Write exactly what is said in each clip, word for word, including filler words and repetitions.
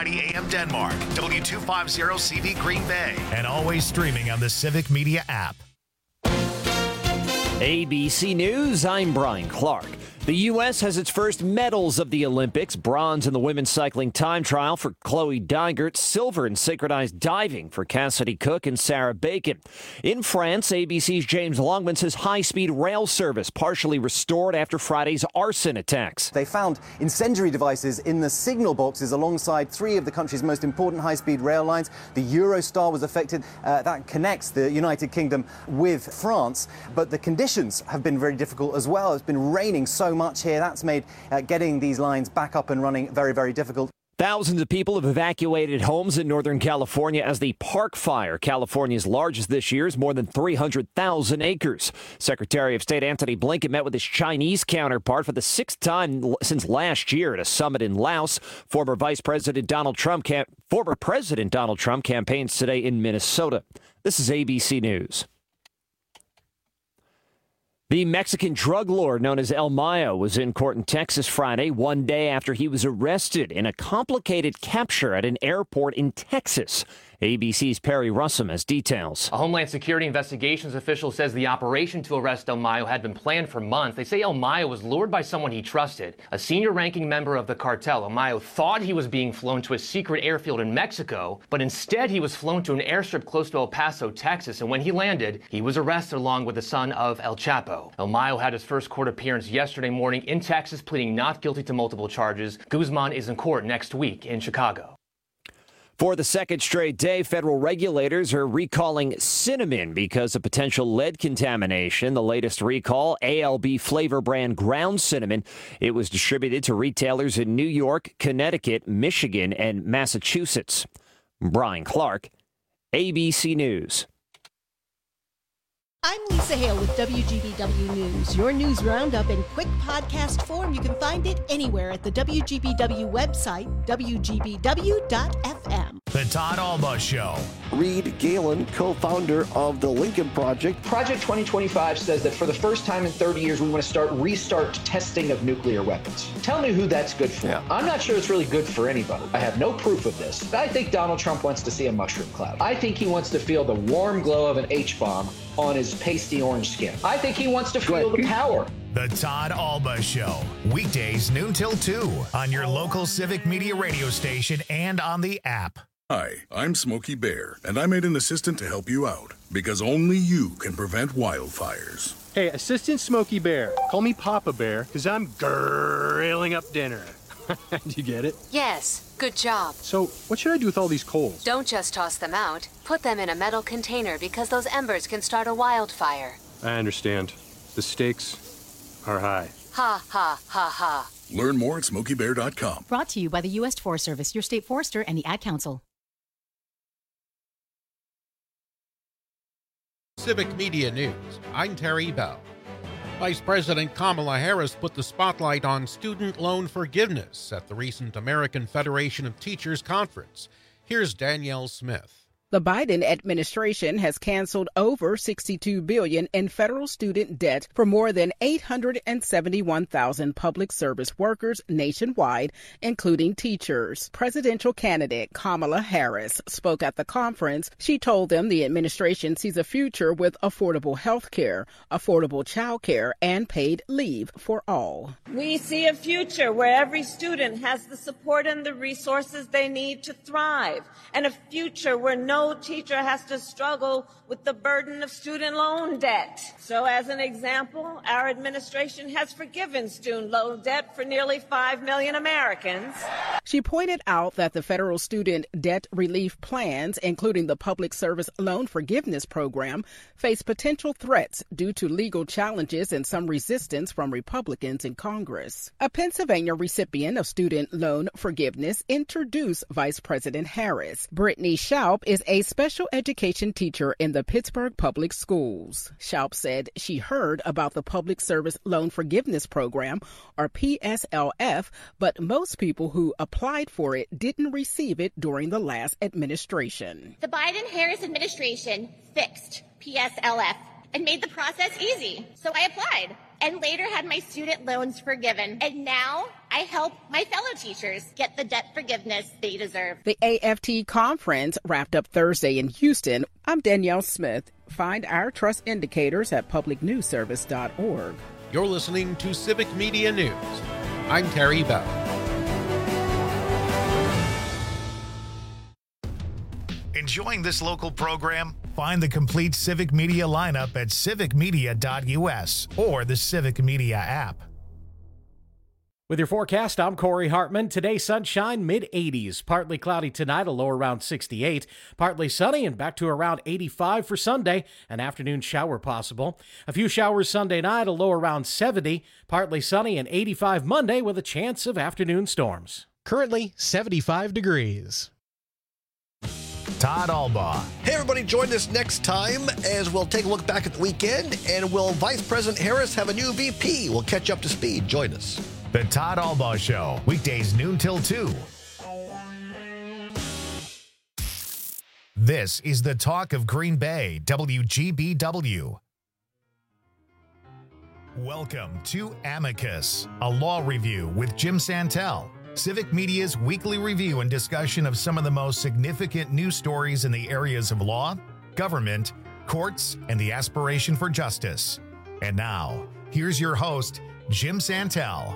ninety A M Denmark, W two fifty C V Green Bay, and always streaming on the Civic Media app. A B C News, I'm Brian Clark. The U S has its first medals of the Olympics. Bronze in the women's cycling time trial for Chloe Dygert. Silver in synchronized diving for Cassidy Cook and Sarah Bacon. In France, A B C's James Longman says high-speed rail service partially restored after Friday's arson attacks. They found incendiary devices in the signal boxes alongside three of the country's most important high-speed rail lines. The Eurostar was affected. Uh, that connects the United Kingdom with France. But the conditions have been very difficult as well. It's been raining so much here. That's made uh, getting these lines back up and running very, very difficult. Thousands of people have evacuated homes in Northern California as the Park Fire, California's largest this year, is more than three hundred thousand acres. Secretary of State Antony Blinken met with his Chinese counterpart for the sixth time since last year at a summit in Laos. Former Vice President Donald Trump, cam- former President Donald Trump campaigns today in Minnesota. This is A B C News. The Mexican drug lord known as El Mayo was in court in Texas Friday, one day after he was arrested in a complicated capture at an airport in Texas. A B C's Perry Russum has details. A Homeland Security investigations official says the operation to arrest El Mayo had been planned for months. They say El Mayo was lured by someone he trusted, a senior-ranking member of the cartel. El Mayo thought he was being flown to a secret airfield in Mexico, but instead he was flown to an airstrip close to El Paso, Texas, and when he landed, he was arrested along with the son of El Chapo. El Mayo had his first court appearance yesterday morning in Texas, pleading not guilty to multiple charges. Guzman is in court next week in Chicago. For the second straight day, federal regulators are recalling cinnamon because of potential lead contamination. The latest recall, A L B flavor brand ground cinnamon. It was distributed to retailers in New York, Connecticut, Michigan, and Massachusetts. Brian Clark, A B C News. I'm Lisa Hale with W G B W News. Your news roundup in quick podcast form. You can find it anywhere at the W G B W website, W G B W dot F M. The Todd Alba Show. Reed Galen, co-founder of the Lincoln Project. Project twenty twenty-five says that for the first time in thirty years, we want to start restart testing of nuclear weapons. Tell me who that's good for. Yeah. I'm not sure it's really good for anybody. I have no proof of this. But I think Donald Trump wants to see a mushroom cloud. I think he wants to feel the warm glow of an H-bomb on his pasty orange skin. I think he wants to feel the power. The Todd Alba Show. Weekdays noon till two on your local Civic Media radio station and on the app. Hi, I'm Smokey Bear, and I made an assistant to help you out because only you can prevent wildfires. Hey, Assistant Smokey Bear. Call me Papa Bear because I'm grilling up dinner. Do you get it? Yes, good job. So, what should I do with all these coals? Don't just toss them out. Put them in a metal container because those embers can start a wildfire. I understand. The stakes are high. Ha, ha, ha, ha. Learn more at smokey bear dot com. Brought to you by the U S Forest Service, your state forester, and the Ad Council. Civic Media News. I'm Terry Bell. Vice President Kamala Harris put the spotlight on student loan forgiveness at the recent American Federation of Teachers conference. Here's Danielle Smith. The Biden administration has canceled over sixty-two billion dollars in federal student debt for more than eight hundred seventy-one thousand public service workers nationwide, including teachers. Presidential candidate Kamala Harris spoke at the conference. She told them the administration sees a future with affordable health care, affordable child care, and paid leave for all. We see a future where every student has the support and the resources they need to thrive, and a future where no No teacher has to struggle with the burden of student loan debt. So as an example, our administration has forgiven student loan debt for nearly five million Americans. She pointed out that the federal student debt relief plans, including the Public Service Loan Forgiveness Program, face potential threats due to legal challenges and some resistance from Republicans in Congress. A Pennsylvania recipient of student loan forgiveness introduced Vice President Harris. Brittany Schaup is a special education teacher in the Pittsburgh Public Schools. Schaup said she heard about the Public Service Loan Forgiveness Program, or P S L F, but most people who applied for it didn't receive it during the last administration. The Biden-Harris administration fixed P S L F and made the process easy. So I applied and later had my student loans forgiven. And now I help my fellow teachers get the debt forgiveness they deserve. The A F T conference wrapped up Thursday in Houston. I'm Danielle Smith. Find our trust indicators at public news service dot org. You're listening to Civic Media News. I'm Terry Bell. Enjoying this local program? Find the complete Civic Media lineup at civic media dot u s or the Civic Media app. With your forecast, I'm Corey Hartman. Today, sunshine, mid eighties. Partly cloudy tonight, a low around sixty-eight. Partly sunny and back to around eighty-five for Sunday. An afternoon shower possible. A few showers Sunday night, a low around seventy. Partly sunny and eighty-five Monday with a chance of afternoon storms. Currently, seventy-five degrees. Todd Albaugh. Hey, everybody, join us next time as we'll take a look back at the weekend. And will Vice President Harris have a new V P? We'll catch up to speed. Join us. The Todd Albaugh Show, weekdays noon till two. This is the talk of Green Bay, W G B W. Welcome to Amicus, a law review with Jim Santel. Civic Media's weekly review and discussion of some of the most significant news stories in the areas of law, government, courts, and the aspiration for justice. And now, here's your host, Jim Santel.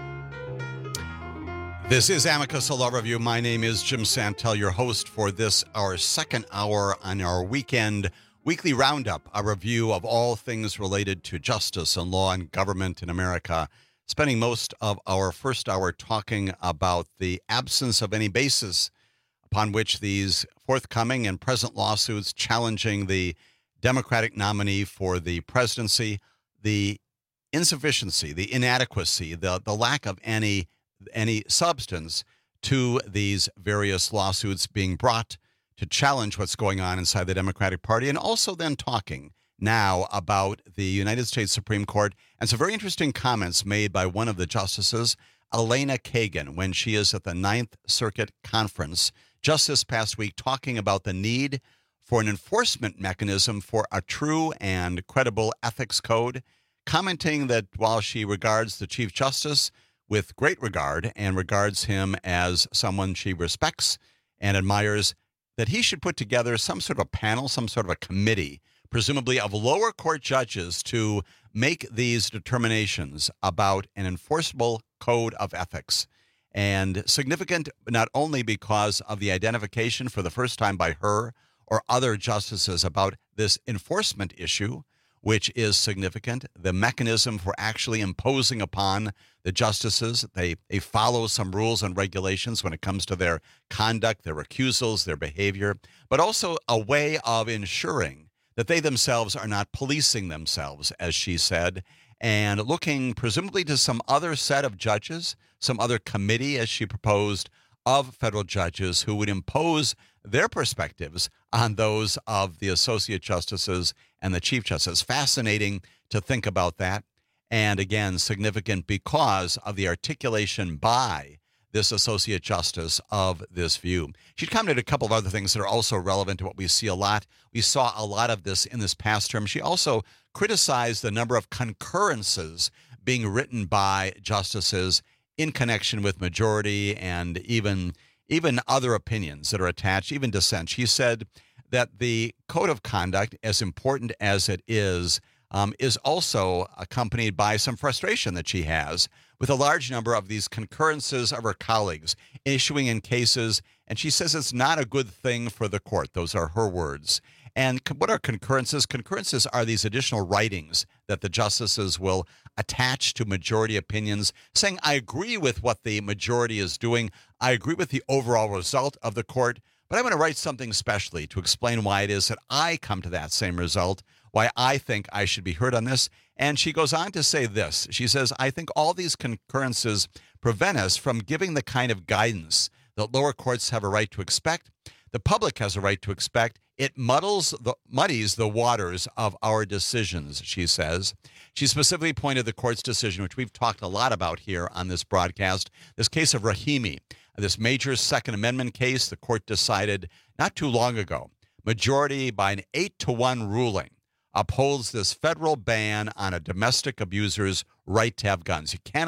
This is Amicus, a law review. My name is Jim Santel, your host for this, our second hour on our weekend weekly roundup, a review of all things related to justice and law and government in America. Spending most of our first hour talking about the absence of any basis upon which these forthcoming and present lawsuits challenging the Democratic nominee for the presidency, the insufficiency, the inadequacy, the, the lack of any any substance to these various lawsuits being brought to challenge what's going on inside the Democratic Party, and also then talking now about the United States Supreme Court and some very interesting comments made by one of the justices, Elena Kagan, when she is at the Ninth Circuit Conference just this past week, talking about the need for an enforcement mechanism for a true and credible ethics code, commenting that while she regards the Chief Justice with great regard and regards him as someone she respects and admires, that he should put together some sort of a panel, some sort of a committee, presumably of lower court judges, to make these determinations about an enforceable code of ethics. And significant not only because of the identification for the first time by her or other justices about this enforcement issue, which is significant, the mechanism for actually imposing upon the justices. They, they follow some rules and regulations when it comes to their conduct, their recusals, their behavior, but also a way of ensuring that they themselves are not policing themselves, as she said, and looking presumably to some other set of judges, some other committee, as she proposed, of federal judges who would impose their perspectives on those of the associate justices and the chief justice. Fascinating to think about that. And again, significant because of the articulation by this associate justice of this view. She commented a couple of other things that are also relevant to what we see a lot. We saw a lot of this in this past term. She also criticized the number of concurrences being written by justices in connection with majority and even even other opinions that are attached, even dissent. She said that the code of conduct, as important as it is, um, is also accompanied by some frustration that she has with a large number of these concurrences of her colleagues issuing in cases. And she says it's not a good thing for the court. Those are her words. And what are concurrences? Concurrences are these additional writings that the justices will attach to majority opinions, saying, I agree with what the majority is doing. I agree with the overall result of the court, but I'm going to write something specially to explain why it is that I come to that same result, why I think I should be heard on this. And she goes on to say this. She says, I think all these concurrences prevent us from giving the kind of guidance that lower courts have a right to expect, the public has a right to expect. It muddles the, muddies the waters of our decisions, she says. She specifically pointed the court's decision, which we've talked a lot about here on this broadcast, this case of Rahimi, this major Second Amendment case the court decided not too long ago. Majority by an eight to one ruling upholds this federal ban on a domestic abuser's right to have guns. You cannot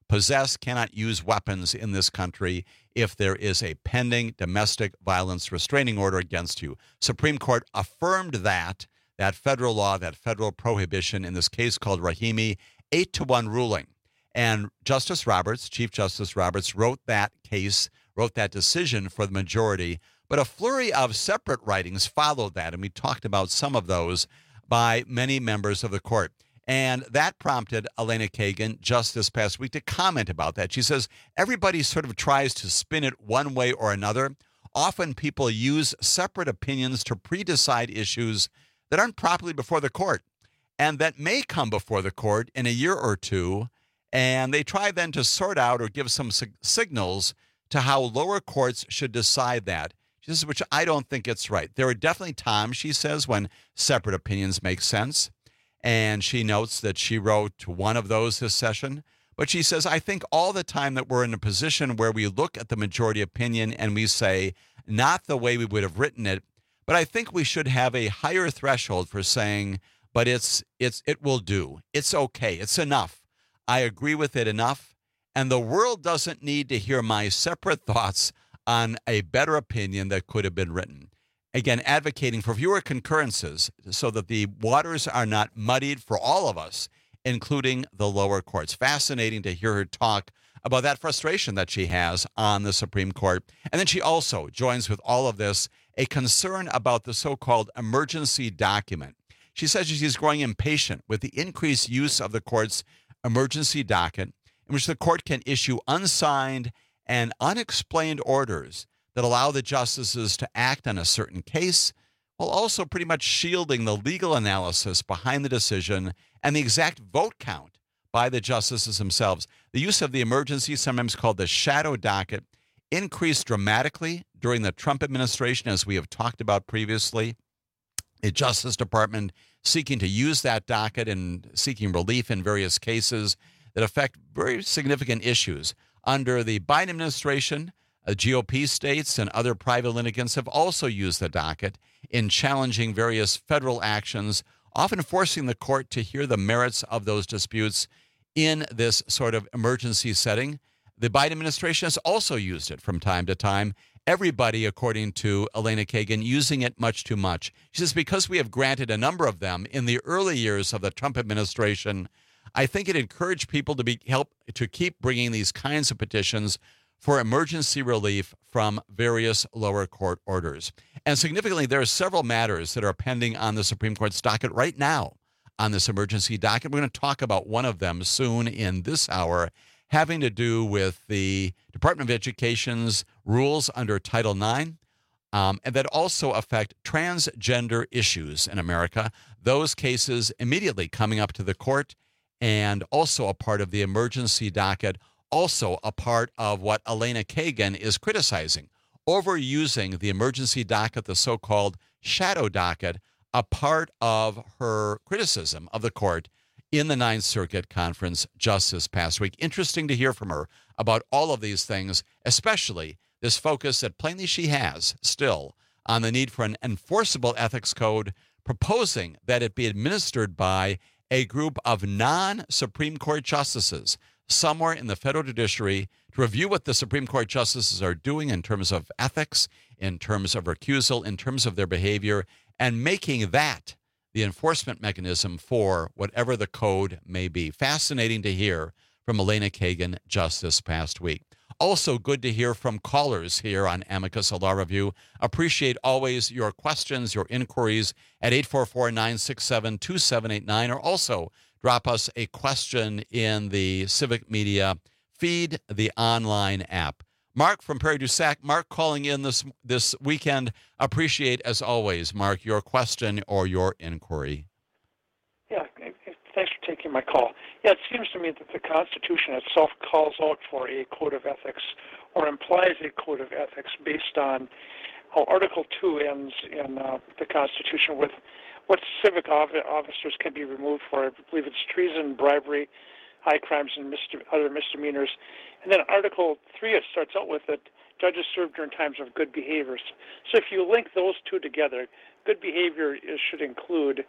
possess, cannot use weapons in this country if there is a pending domestic violence restraining order against you. Supreme Court affirmed that, that federal law, that federal prohibition in this case called Rahimi, eight to one ruling. And Justice Roberts, Chief Justice Roberts, wrote that case, wrote that decision for the majority. But a flurry of separate writings followed that, and we talked about some of those by many members of the court. And that prompted Elena Kagan just this past week to comment about that. She says, everybody sort of tries to spin it one way or another. Often people use separate opinions to pre-decide issues that aren't properly before the court and that may come before the court in a year or two. And they try then to sort out or give some sig- signals to how lower courts should decide that. She says, which I don't think it's right. There are definitely times, she says, when separate opinions make sense. And she notes that she wrote one of those this session. But she says, I think all the time that we're in a position where we look at the majority opinion and we say, not the way we would have written it, but I think we should have a higher threshold for saying, but it's it's it will do. It's okay. It's enough. I agree with it enough. And the world doesn't need to hear my separate thoughts on a better opinion that could have been written. Again, advocating for fewer concurrences so that the waters are not muddied for all of us, including the lower courts. Fascinating to hear her talk about that frustration that she has on the Supreme Court. And then she also joins with all of this a concern about the so-called emergency document. She says she's growing impatient with the increased use of the court's emergency docket, in which the court can issue unsigned and unexplained orders that allow the justices to act on a certain case, while also pretty much shielding the legal analysis behind the decision and the exact vote count by the justices themselves. The use of the emergency, sometimes called the shadow docket, increased dramatically during the Trump administration, as we have talked about previously. The Justice Department seeking to use that docket and seeking relief in various cases that affect very significant issues. Under the Biden administration, uh, G O P states and other private litigants have also used the docket in challenging various federal actions, often forcing the court to hear the merits of those disputes in this sort of emergency setting. The Biden administration has also used it from time to time. Everybody, according to Elena Kagan, using it much too much. She says, because we have granted a number of them in the early years of the Trump administration, I think it encouraged people to be help to keep bringing these kinds of petitions for emergency relief from various lower court orders. And significantly, there are several matters that are pending on the Supreme Court's docket right now on this emergency docket. We're going to talk about one of them soon in this hour, having to do with the Department of Education's rules under Title nine, um, and that also affect transgender issues in America. Those cases immediately coming up to the court, and also a part of the emergency docket, also a part of what Elena Kagan is criticizing, overusing the emergency docket, the so-called shadow docket, a part of her criticism of the court in the Ninth Circuit Conference just this past week. Interesting to hear from her about all of these things, especially this focus that plainly she has still on the need for an enforceable ethics code, proposing that it be administered by a group of non-Supreme Court justices somewhere in the federal judiciary to review what the Supreme Court justices are doing in terms of ethics, in terms of recusal, in terms of their behavior, and making that the enforcement mechanism for whatever the code may be. Fascinating to hear from Elena Kagan just this past week. Also good to hear from callers here on Amicus Law Review. Appreciate always your questions, your inquiries at eight four four, nine six seven, two seven eight nine, or also drop us a question in the Civic Media feed, the online app. Mark from Prairie du Sac. Mark calling in this this weekend. Appreciate, as always, Mark, your question or your inquiry. Yeah, thanks for taking my call. Yeah, it seems to me that the Constitution itself calls out for a code of ethics or implies a code of ethics based on how Article two ends in uh, the Constitution with what civic officers can be removed for. I believe it's treason, bribery, high crimes, and misde- other misdemeanors. And then Article three, it starts out with that judges serve during times of good behavior. So if you link those two together, good behavior is, should include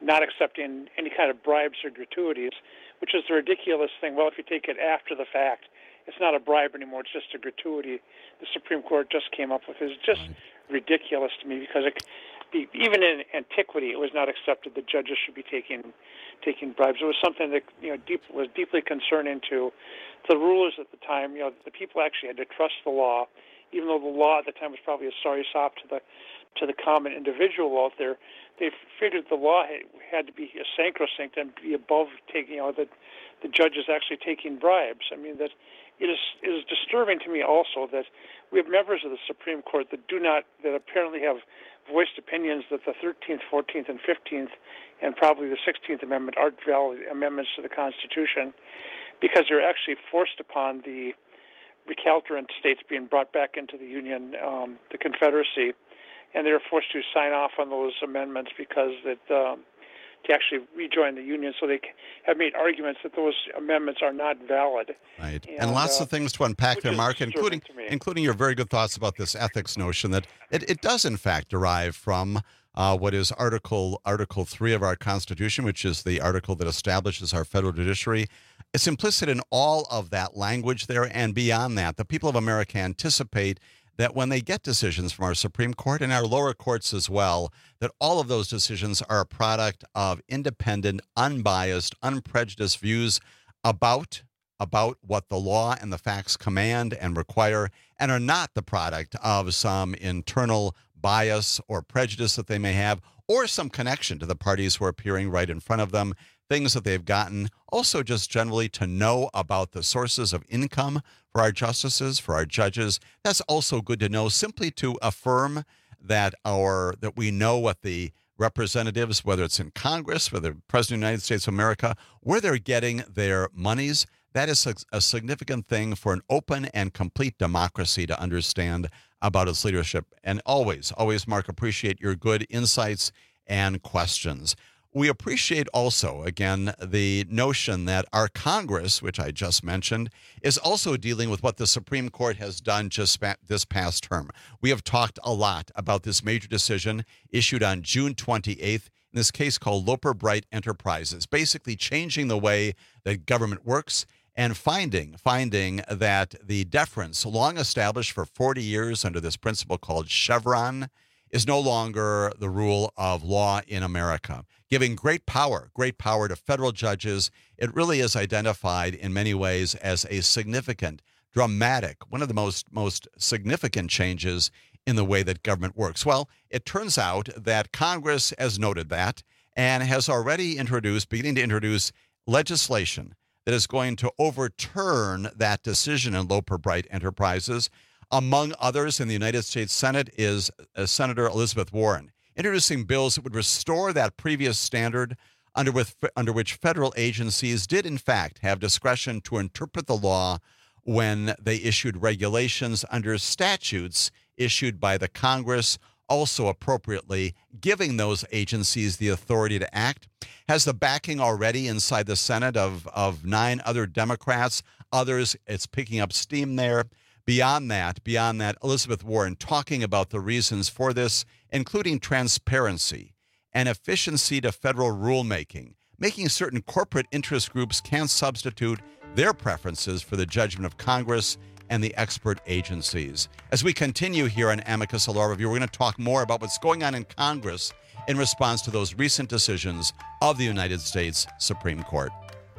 not accepting any kind of bribes or gratuities, which is the ridiculous thing. Well, if you take it after the fact, it's not a bribe anymore, it's just a gratuity the Supreme Court just came up with. It's just ridiculous to me because it, even in antiquity, it was not accepted that judges should be taking taking bribes. It was something that you know deep, was deeply concerning to the rulers at the time. You know, the people actually had to trust the law, even though the law at the time was probably a sorry sop to the to the common individual out there. They figured the law had, had to be a sacrosanct and be above taking, you know, that the judges actually taking bribes. I mean, that it is it is disturbing to me also that we have members of the Supreme Court that do not, that apparently have voiced opinions that the thirteenth, fourteenth, and fifteenth, and probably the sixteenth Amendment aren't valid amendments to the Constitution, because they're actually forced upon the recalcitrant states being brought back into the Union, um, the Confederacy, and they're forced to sign off on those amendments because it, um, to actually rejoin the Union. So they have made arguments that those amendments are not valid. Right. And, and lots uh, of things to unpack there, Mark, including including your very good thoughts about this ethics notion that it, it does, in fact, derive from uh, what is Article Article three of our Constitution, which is the article that establishes our federal judiciary. It's implicit in all of that language there, and beyond that, the people of America anticipate that when they get decisions from our Supreme Court and our lower courts as well, that all of those decisions are a product of independent, unbiased, unprejudiced views about, about what the law and the facts command and require, and are not the product of some internal bias or prejudice that they may have, or some connection to the parties who are appearing right in front of them, things that they've gotten. Also, just generally to know about the sources of income for our justices, for our judges. That's also good to know, simply to affirm that our that we know what the representatives, whether it's in Congress, whether the President of the United States of America, where they're getting their monies. That is a, a significant thing for an open and complete democracy to understand about its leadership. And always, always, Mark, appreciate your good insights and questions. We appreciate also, again, the notion that our Congress, which I just mentioned, is also dealing with what the Supreme Court has done just this past term. We have talked a lot about this major decision issued on June twenty-eighth, in this case called Loper Bright Enterprises, basically changing the way that government works and finding, finding that the deference long established for forty years under this principle called Chevron is no longer the rule of law in America, giving great power, great power to federal judges. It really is identified in many ways as a significant, dramatic, one of the most, most significant changes in the way that government works. Well, it turns out that Congress has noted that and has already introduced, beginning to introduce legislation that is going to overturn that decision in Loper Bright Enterprises. Among others in the United States Senate is uh, Senator Elizabeth Warren, introducing bills that would restore that previous standard under, with, under which federal agencies did, in fact, have discretion to interpret the law when they issued regulations under statutes issued by the Congress, also appropriately giving those agencies the authority to act. Has the backing already inside the Senate of, of nine other Democrats. Others, it's picking up steam there. Beyond that, beyond that, Elizabeth Warren talking about the reasons for this, including transparency and efficiency to federal rulemaking, making certain corporate interest groups can't substitute their preferences for the judgment of Congress and the expert agencies. As we continue here on Amicus Law Review, we're going to talk more about what's going on in Congress in response to those recent decisions of the United States Supreme Court.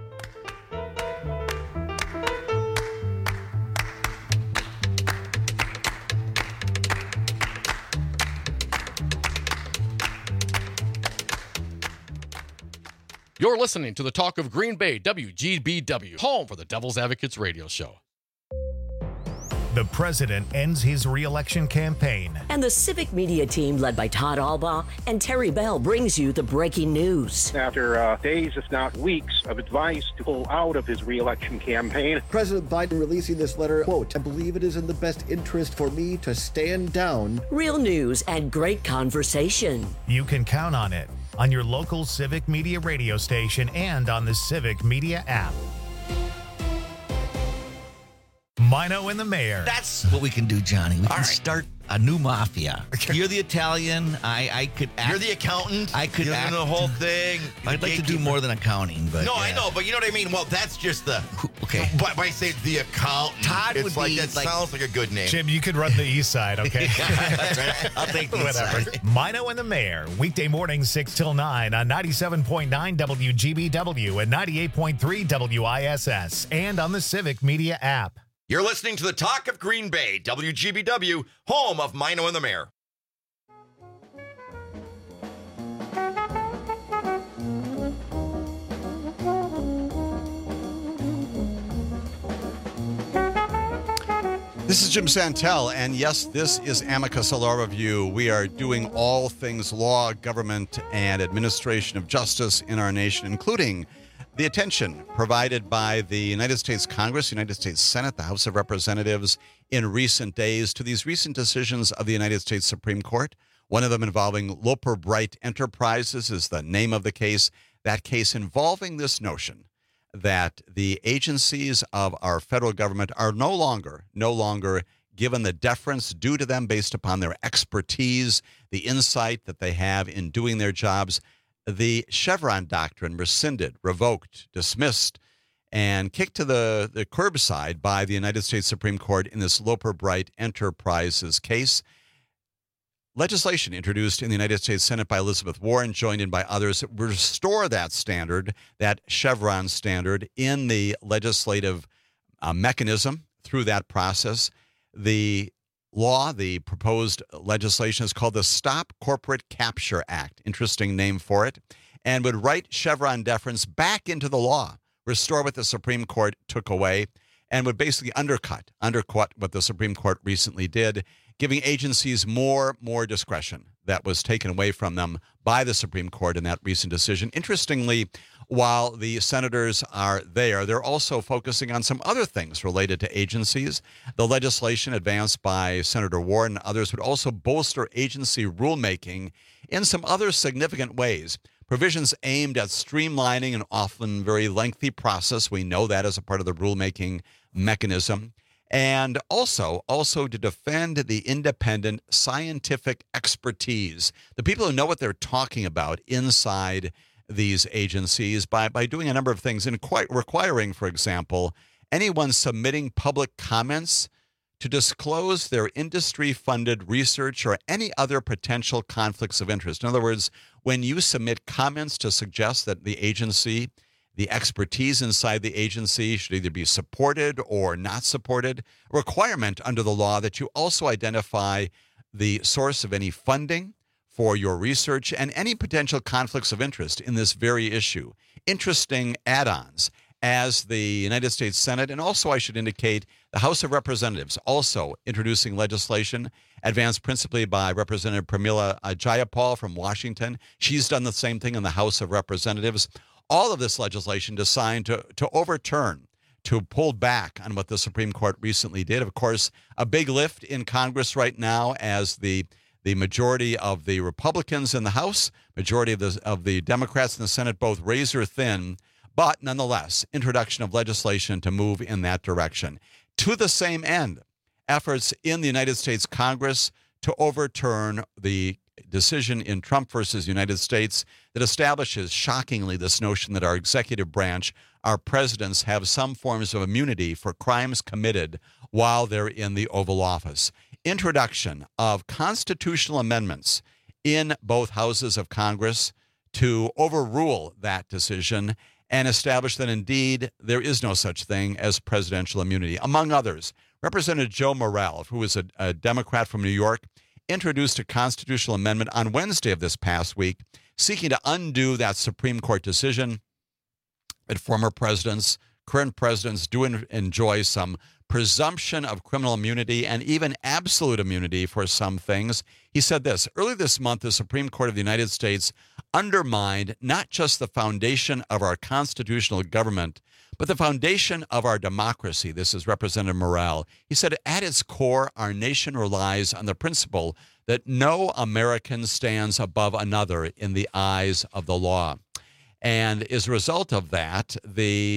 You're listening to the Talk of Green Bay, W G B W, home for the Devil's Advocates radio show. The president ends his re-election campaign. And the Civic Media team, led by Todd Albaugh and Terry Bell, brings you the breaking news. After uh, days, if not weeks, of advice to pull out of his re-election campaign. President Biden releasing this letter, quote, I believe it is in the best interest for me to stand down. Real news and great conversation. You can count on it on your local Civic Media radio station and on the Civic Media app. Mino and the Mayor. That's what we can do, Johnny. We All can right. start a new mafia. You're the Italian. I, I could act. You're the accountant. I could You're act. the whole thing. I'd like to do more than accounting, but no, yeah. I know, but you know what I mean. Well, that's just the okay. But by saying the accountant, Todd it's would like be that like, sounds like a good name. Jim, you could run the east side, okay? I'll take the east Whatever. side. Mino and the Mayor, weekday mornings six till nine on ninety-seven point nine W G B W and ninety-eight point three W I S S, and on the Civic Media app. You're listening to the Talk of Green Bay, W G B W, home of Mino and the Mayor. This is Jim Santel, and yes, this is Amicus Law Review. We are doing all things law, government, and administration of justice in our nation, including the attention provided by the United States Congress, United States Senate, the House of Representatives in recent days to these recent decisions of the United States Supreme Court. One of them involving Loper Bright Enterprises is the name of the case. That case involving this notion that the agencies of our federal government are no longer, no longer given the deference due to them based upon their expertise, the insight that they have in doing their jobs. The Chevron doctrine rescinded, revoked, dismissed, and kicked to the, the curbside by the United States Supreme Court in this Loper Bright Enterprises case. Legislation introduced in the United States Senate by Elizabeth Warren, joined in by others, restore that standard, that Chevron standard, in the legislative uh, mechanism through that process. The law, the proposed legislation, is called the Stop Corporate Capture Act. Interesting name for it. And would write Chevron deference back into the law, restore what the Supreme Court took away, and would basically undercut, undercut what the Supreme Court recently did, giving agencies more, more discretion that was taken away from them by the Supreme Court in that recent decision. Interestingly, while the senators are there, they're also focusing on some other things related to agencies. The legislation advanced by Senator Warren and others would also bolster agency rulemaking in some other significant ways. Provisions aimed at streamlining an often very lengthy process. We know that as a part of the rulemaking mechanism. And also, also to defend the independent scientific expertise, the people who know what they're talking about inside these agencies by, by doing a number of things, and quite requiring, for example, anyone submitting public comments to disclose their industry-funded research or any other potential conflicts of interest. In other words, when you submit comments to suggest that the agency, the expertise inside the agency should either be supported or not supported, a requirement under the law that you also identify the source of any funding for your research and any potential conflicts of interest in this very issue. Interesting add-ons as the United States Senate, and also I should indicate the House of Representatives, also introducing legislation advanced principally by Representative Pramila Jayapal from Washington. She's done the same thing in the House of Representatives. All of this legislation designed to, to overturn, to pull back on what the Supreme Court recently did. Of course, a big lift in Congress right now as the the majority of the Republicans in the House, majority of the, of the Democrats in the Senate, both razor thin, but nonetheless, introduction of legislation to move in that direction. To the same end, efforts in the United States Congress to overturn the decision in Trump versus United States that establishes, shockingly, this notion that our executive branch, our presidents, have some forms of immunity for crimes committed while they're in the Oval Office. Introduction of constitutional amendments in both houses of Congress to overrule that decision and establish that indeed there is no such thing as presidential immunity. Among others, Representative Joe Morrell, who is a, a Democrat from New York, introduced a constitutional amendment on Wednesday of this past week seeking to undo that Supreme Court decision that former presidents, current presidents do en- enjoy some presumption of criminal immunity and even absolute immunity for some things. He said this: early this month, the Supreme Court of the United States undermined not just the foundation of our constitutional government, but the foundation of our democracy. This is Representative Morrell. He said, at its core, our nation relies on the principle that no American stands above another in the eyes of the law. And as a result of that, the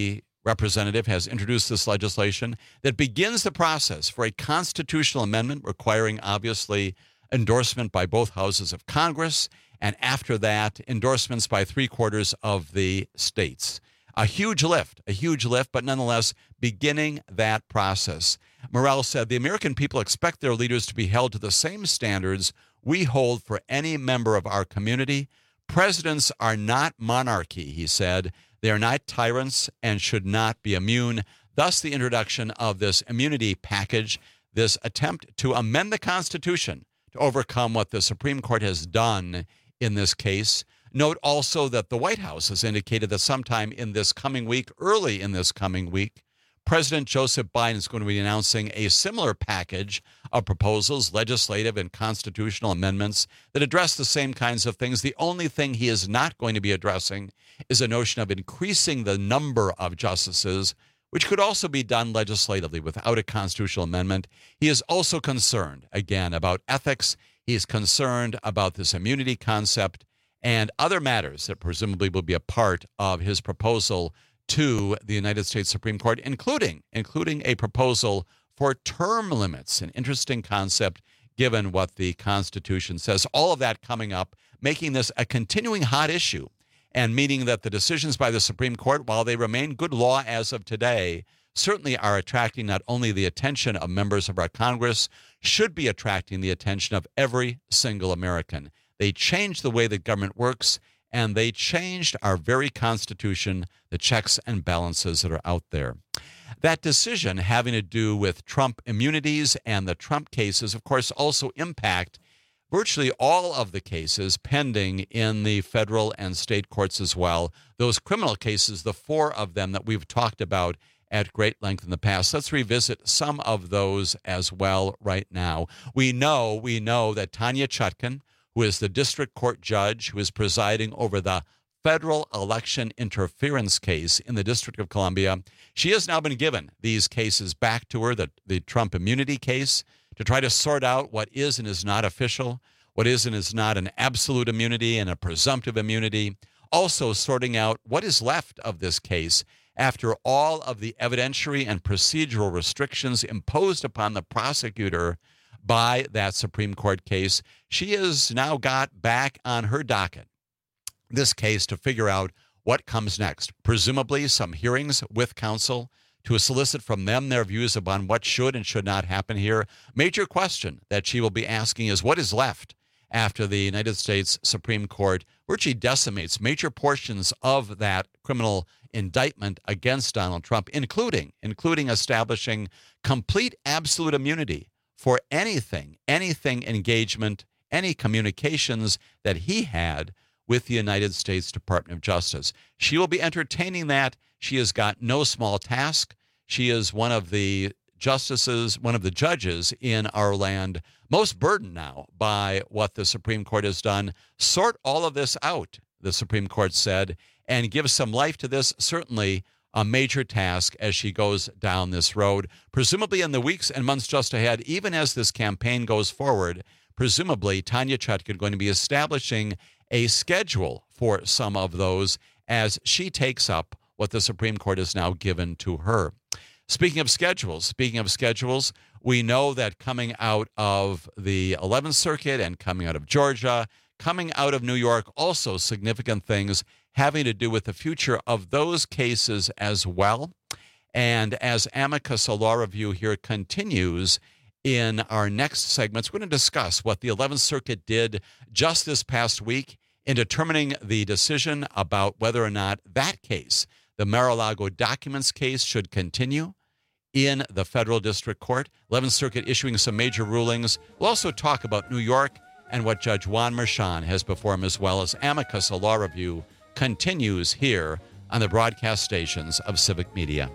representative, has introduced this legislation that begins the process for a constitutional amendment requiring, obviously, endorsement by both houses of Congress, and after that, endorsements by three quarters of the states. A huge lift, a huge lift, but nonetheless, beginning that process. Morell said, the American people expect their leaders to be held to the same standards we hold for any member of our community. Presidents are not monarchy, he said. They are not tyrants and should not be immune. Thus, the introduction of this immunity package, this attempt to amend the Constitution to overcome what the Supreme Court has done in this case. Note also that the White House has indicated that sometime in this coming week, early in this coming week, President Joseph Biden is going to be announcing a similar package of proposals, legislative and constitutional amendments that address the same kinds of things. The only thing he is not going to be addressing is a notion of increasing the number of justices, which could also be done legislatively without a constitutional amendment. He is also concerned, again, about ethics. He is concerned about this immunity concept and other matters that presumably will be a part of his proposal to the United States Supreme Court, including including a proposal for term limits, an interesting concept given what the Constitution says. All of that coming up, making this a continuing hot issue, and meaning that the decisions by the Supreme Court, while they remain good law as of today, certainly are attracting not only the attention of members of our Congress, should be attracting the attention of every single American. They change the way that government works, and they changed our very Constitution, the checks and balances that are out there. That decision having to do with Trump immunities and the Trump cases, of course, also impact virtually all of the cases pending in the federal and state courts as well. Those criminal cases, the four of them that we've talked about at great length in the past. Let's revisit some of those as well right now. We know, we know that Tanya Chutkan, who is the district court judge who is presiding over the federal election interference case in the District of Columbia, she has now been given these cases back to her, the, the Trump immunity case, to try to sort out what is and is not official, what is and is not an absolute immunity and a presumptive immunity, also sorting out what is left of this case after all of the evidentiary and procedural restrictions imposed upon the prosecutor by that Supreme Court case. She has now got back on her docket this case to figure out what comes next. Presumably some hearings with counsel to solicit from them their views upon what should and should not happen here. Major question that she will be asking is what is left after the United States Supreme Court virtually decimates major portions of that criminal indictment against Donald Trump, including, including establishing complete absolute immunity for anything, anything engagement, any communications that he had with the United States Department of Justice. She will be entertaining that. She has got no small task. She is one of the justices, one of the judges in our land, most burdened now by what the Supreme Court has done. Sort all of this out, the Supreme Court said, and give some life to this. Certainly a major task as she goes down this road, presumably in the weeks and months just ahead, even as this campaign goes forward. Presumably, Tanya Chutkan going to be establishing a schedule for some of those as she takes up what the Supreme Court has now given to her. Speaking of schedules, speaking of schedules, we know that coming out of the eleventh Circuit and coming out of Georgia, coming out of New York, also significant things having to do with the future of those cases as well. And as Amicus, a law review here, continues in our next segments, we're going to discuss what the eleventh Circuit did just this past week in determining the decision about whether or not that case, the Mar-a-Lago documents case, should continue in the federal district court. eleventh Circuit issuing some major rulings. We'll also talk about New York and what Judge Juan Merchan has before him, as well as Amicus, a law review, continues here on the broadcast stations of Civic Media.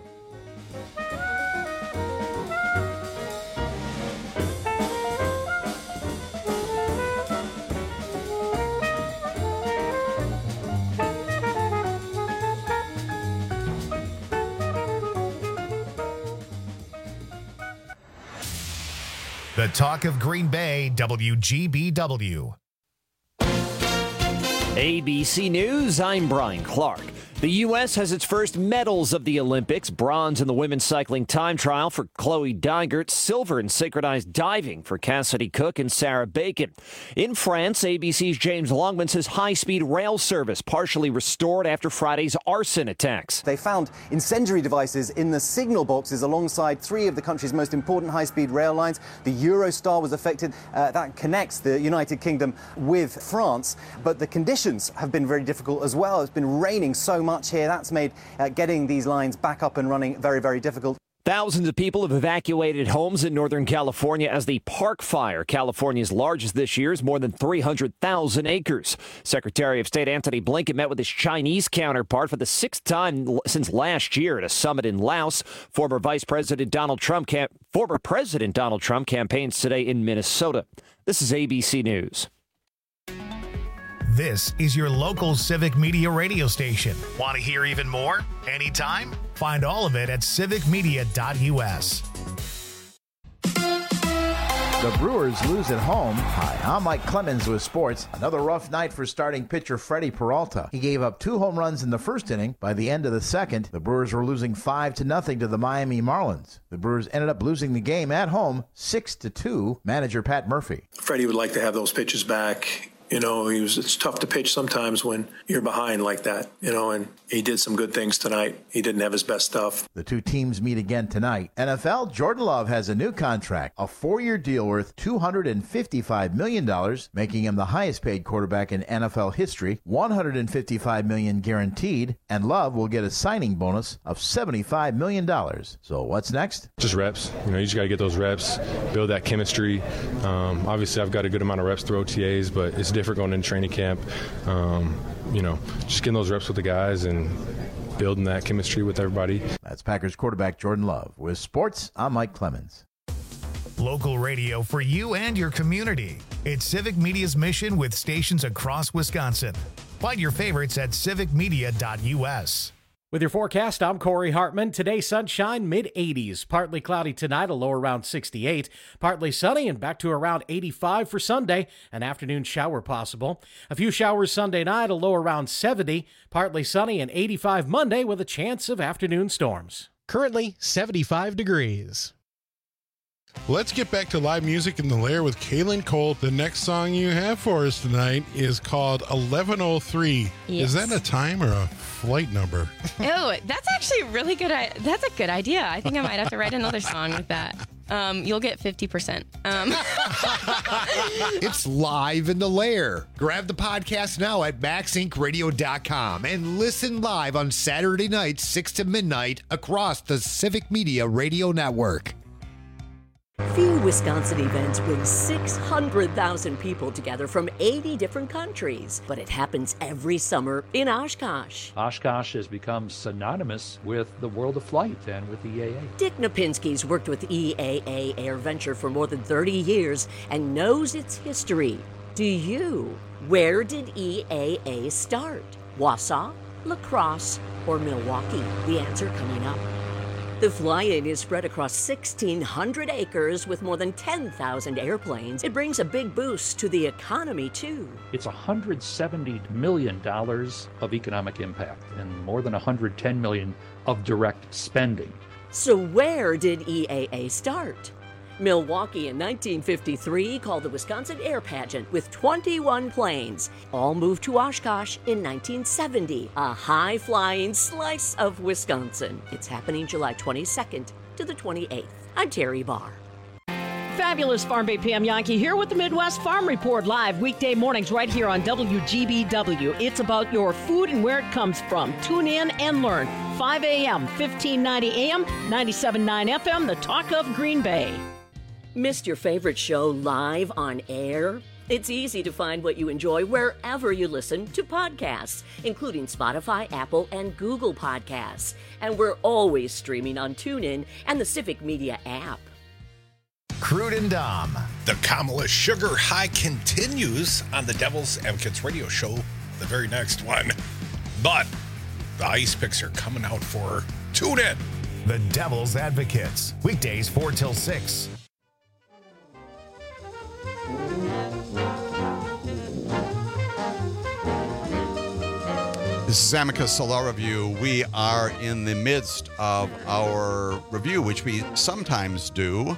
The Talk of Green Bay, W G B W. A B C News, I'm Brian Clark. The U S has its first medals of the Olympics. Bronze in the women's cycling time trial for Chloe Dygert. Silver in synchronized diving for Cassidy Cook and Sarah Bacon. In France, A B C's James Longman says high-speed rail service partially restored after Friday's arson attacks. They found incendiary devices in the signal boxes alongside three of the country's most important high-speed rail lines. The Eurostar was affected. Uh, that connects the United Kingdom with France. But the conditions have been very difficult as well. It's been raining so much here. That's made uh, getting these lines back up and running very, very difficult. Thousands of people have evacuated homes in Northern California as the Park Fire, California's largest this year, is more than three hundred thousand acres. Secretary of State Antony Blinken met with his Chinese counterpart for the sixth time since last year at a summit in Laos. Former Vice President Donald Trump, cam- former President Donald Trump campaigns today in Minnesota. This is A B C News. This is your local Civic Media radio station. Want to hear even more? Anytime? Find all of it at civic media dot u s. The Brewers lose at home. Hi, I'm Mike Clemens with sports. Another rough night for starting pitcher Freddie Peralta. He gave up two home runs in the first inning. By the end of the second, the Brewers were losing five to nothing to the Miami Marlins. The Brewers ended up losing the game at home six to two. Manager Pat Murphy. Freddie would like to have those pitches back. You know, he was. It's tough to pitch sometimes when you're behind like that, you know, and he did some good things tonight. He didn't have his best stuff. The two teams meet again tonight. N F L, Jordan Love has a new contract, a four-year deal worth two hundred fifty-five million dollars, making him the highest-paid quarterback in N F L history, one hundred fifty-five million dollars guaranteed, and Love will get a signing bonus of seventy-five million dollars. So what's next? Just reps. You know, you just got to get those reps, build that chemistry. Um, obviously, I've got a good amount of reps through O T As, but it's different going into training camp. Um, you know, just getting those reps with the guys and building that chemistry with everybody. That's Packers quarterback Jordan Love. With sports, I'm Mike Clemens. Local radio for you and your community. It's Civic Media's mission with stations across Wisconsin. Find your favorites at civic media dot u s. With your forecast, I'm Corey Hartman. Today, sunshine, mid eighties. Partly cloudy tonight, a low around sixty-eight. Partly sunny and back to around eighty-five for Sunday. An afternoon shower possible. A few showers Sunday night, a low around seventy. Partly sunny and eighty-five Monday with a chance of afternoon storms. Currently, seventy-five degrees. Let's get back to live music in the Lair with Kaylin Cole. The next song you have for us tonight is called eleven oh three. Yes. Is that a time or a flight number? Oh, that's actually really good. That's a good idea. I think I might have to write another song with that. Um, you'll get fifty percent. Um. It's live in the Lair. Grab the podcast now at max inc radio dot com and listen live on Saturday nights, six to midnight, across the Civic Media Radio Network. Few Wisconsin events bring six hundred thousand people together from eighty different countries, but it happens every summer in Oshkosh. Oshkosh has become synonymous with the world of flight and with E A A. Dick Napinski's worked with E A A Air Venture for more than thirty years and knows its history. Do you? Where did E A A start? Wausau, La Crosse, or Milwaukee? The answer coming up. The fly-in is spread across sixteen hundred acres with more than ten thousand airplanes. It brings a big boost to the economy, too. It's one hundred seventy million dollars of economic impact and more than one hundred ten million dollars of direct spending. So where did E A A start? Milwaukee in nineteen fifty-three called the Wisconsin Air Pageant with twenty-one planes. All moved to Oshkosh in nineteen seventy, a high-flying slice of Wisconsin. It's happening July twenty-second to the twenty-eighth. I'm Terry Barr. Fabulous Farm Bay Pam Yankee here with the Midwest Farm Report live weekday mornings right here on W G B W. It's about your food and where it comes from. Tune in and learn. five a.m., fifteen ninety A M, ninety-seven point nine F M, the talk of Green Bay. Missed your favorite show live on air? It's easy to find what you enjoy wherever you listen to podcasts, including Spotify, Apple, and Google Podcasts. And we're always streaming on TuneIn and the Civic Media app. Crude and Dom. The Kamala Sugar High continues on the Devil's Advocates radio show, the very next one. But the ice picks are coming out for her. Tune in. The Devil's Advocates, weekdays four till six. This is Amicus Law Review. We are in the midst of our review, which we sometimes do,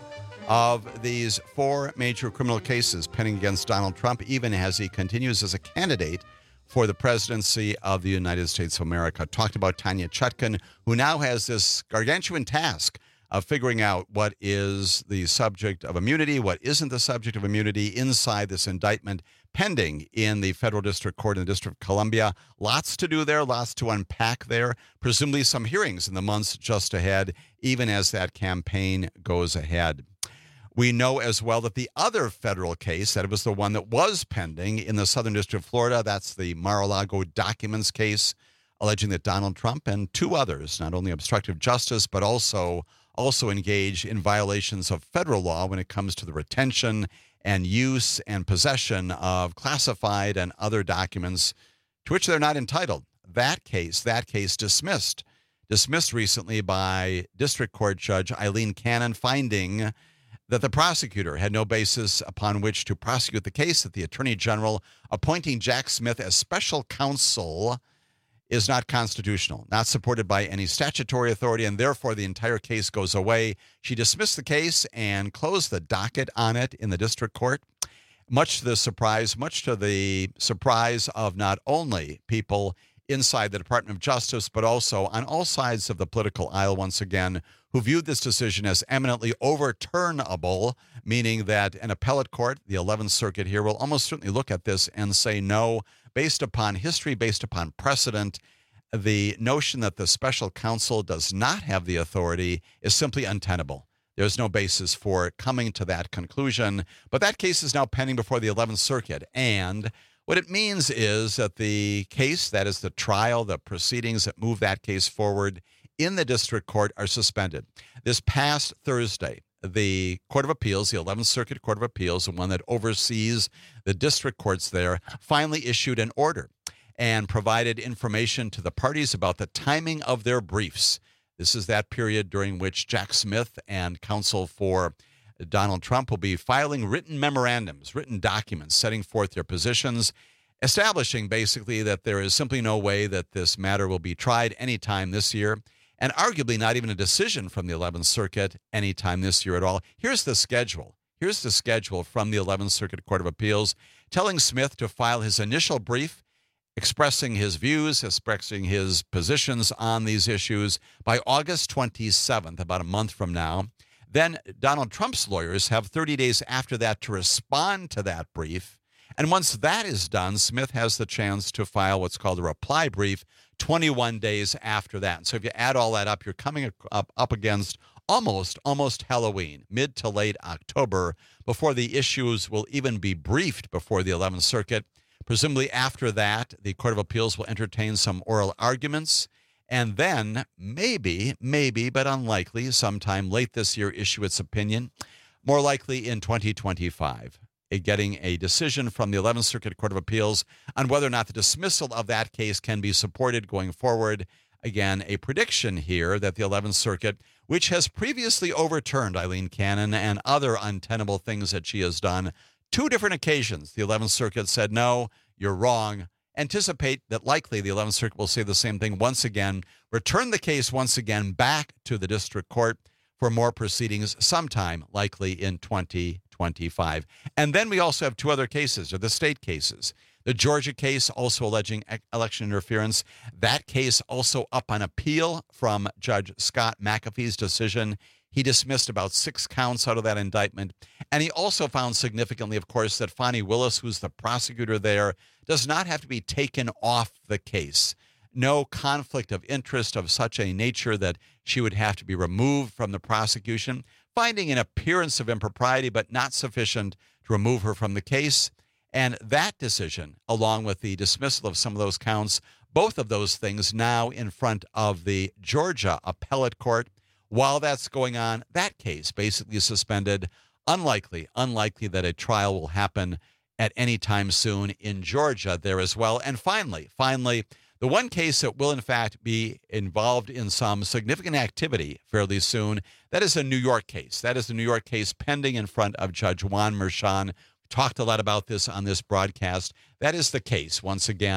of these four major criminal cases pending against Donald Trump, even as he continues as a candidate for the presidency of the United States of America. Talked about Tanya Chutkan, who now has this gargantuan task of figuring out what is the subject of immunity, what isn't the subject of immunity inside this indictment pending in the federal district court in the District of Columbia. Lots to do there, lots to unpack there. Presumably some hearings in the months just ahead, even as that campaign goes ahead. We know as well that the other federal case, that it was the one that was pending in the Southern District of Florida, that's the Mar-a-Lago documents case, alleging that Donald Trump and two others, not only obstructive justice, but also also engaged in violations of federal law when it comes to the retention and use and possession of classified and other documents to which they're not entitled. That case, that case dismissed, dismissed recently by District Court Judge Eileen Cannon, finding that the prosecutor had no basis upon which to prosecute the case, that the Attorney General appointing Jack Smith as special counsel is not constitutional, not supported by any statutory authority, and therefore the entire case goes away. She dismissed the case and closed the docket on it in the district court, much to the surprise, much to the surprise of not only people inside the Department of Justice, but also on all sides of the political aisle, once again, who viewed this decision as eminently overturnable, meaning that an appellate court, the eleventh Circuit here, will almost certainly look at this and say no, based upon history, based upon precedent. The notion that the special counsel does not have the authority is simply untenable. There's no basis for coming to that conclusion. But that case is now pending before the eleventh Circuit. And what it means is that the case, that is the trial, the proceedings that move that case forward in the district court, are suspended. This past Thursday, the Court of Appeals, the eleventh Circuit Court of Appeals, the one that oversees the district courts there, finally issued an order and provided information to the parties about the timing of their briefs. This is that period during which Jack Smith and counsel for Donald Trump will be filing written memorandums, written documents, setting forth their positions, establishing basically that there is simply no way that this matter will be tried anytime this year, and arguably not even a decision from the eleventh Circuit anytime this year at all. Here's the schedule. Here's the schedule from the eleventh Circuit Court of Appeals, telling Smith to file his initial brief, expressing his views, expressing his positions on these issues by August twenty-seventh, about a month from now. Then Donald Trump's lawyers have thirty days after that to respond to that brief. And once that is done, Smith has the chance to file what's called a reply brief twenty-one days after that. And so if you add all that up, you're coming up, up against almost, almost Halloween, mid to late October, before the issues will even be briefed before the eleventh Circuit. Presumably after that, the Court of Appeals will entertain some oral arguments, and then maybe, maybe, but unlikely, sometime late this year issue its opinion, more likely in twenty twenty-five. Getting a decision from the eleventh Circuit Court of Appeals on whether or not the dismissal of that case can be supported going forward. Again, a prediction here that the eleventh Circuit, which has previously overturned Eileen Cannon and other untenable things that she has done, two different occasions, the eleventh Circuit said, no, you're wrong. Anticipate that likely the eleventh Circuit will say the same thing once again, return the case once again back to the district court for more proceedings sometime likely in twenty twenty-five. And then we also have two other cases, or the state cases. The Georgia case, also alleging election interference. That case also up on appeal from Judge Scott McAfee's decision. He dismissed about six counts out of that indictment. And he also found significantly, of course, that Fani Willis, who's the prosecutor there, does not have to be taken off the case. No conflict of interest of such a nature that she would have to be removed from the prosecution, finding an appearance of impropriety, but not sufficient to remove her from the case. And that decision, along with the dismissal of some of those counts, both of those things now in front of the Georgia appellate court. While that's going on, that case basically is suspended. Unlikely, unlikely that a trial will happen at any time soon in Georgia there as well. And finally, finally, the one case that will in fact be involved in some significant activity fairly soon, that is a New York case. That is the New York case pending in front of Judge Juan Merchan. We talked a lot about this on this broadcast. That is the case, once again,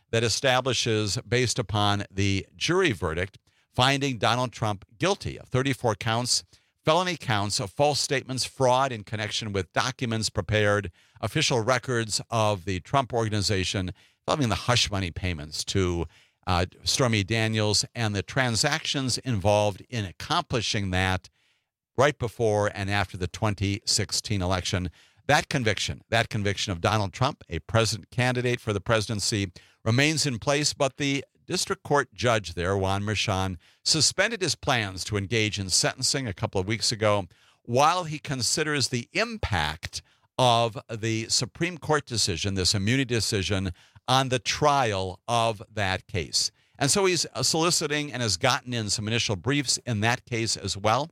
that establishes, based upon the jury verdict, finding Donald Trump guilty of thirty-four counts, felony counts of false statements, fraud in connection with documents prepared, official records of the Trump Organization, involving the hush money payments to uh, Stormy Daniels and the transactions involved in accomplishing that right before and after the twenty sixteen election. That conviction, that conviction of Donald Trump, a president candidate for the presidency, remains in place, but the district court judge there, Juan Merchan, suspended his plans to engage in sentencing a couple of weeks ago while he considers the impact of the Supreme Court decision, this immunity decision, on the trial of that case. And so he's soliciting and has gotten in some initial briefs in that case as well.